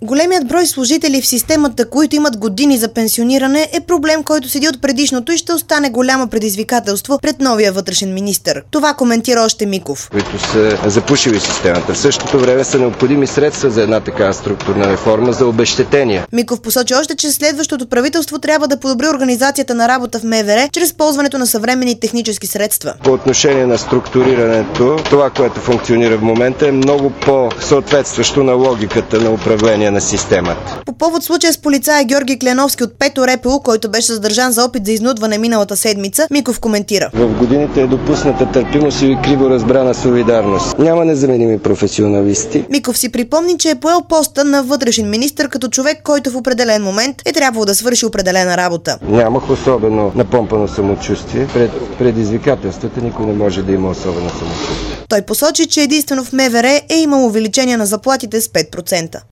Големият брой служители в системата, които имат години за пенсиониране, е проблем, който седи от предишното и ще остане голямо предизвикателство пред новия вътрешен министър. Това коментира още Миков. Които са запушили системата. В същото време са необходими средства за една такава структурна реформа за обезщетения. Миков посочи още, че следващото правителство трябва да подобри организацията на работа в МВР чрез ползването на съвременни технически средства. По отношение на структурирането, това, което функционира в момента, е много по-съответстващо на логиката на управление на системата. По повод случая с полицая Георги Кленовски от 5-то РПУ, който беше задържан за опит за изнудване миналата седмица, Миков коментира. В годините е допусната търпимост и криво разбрана солидарност. Няма незаменими професионалисти. Миков си припомни, че е поел поста на вътрешен министър като човек, който в определен момент е трябвало да свърши определена работа. Нямах особено напомпано самочувствие. Пред предизвикателствата никой не може да има особено самочувствие. Той посочи, че единствено в МВР е имало увеличение на заплатите с 5%.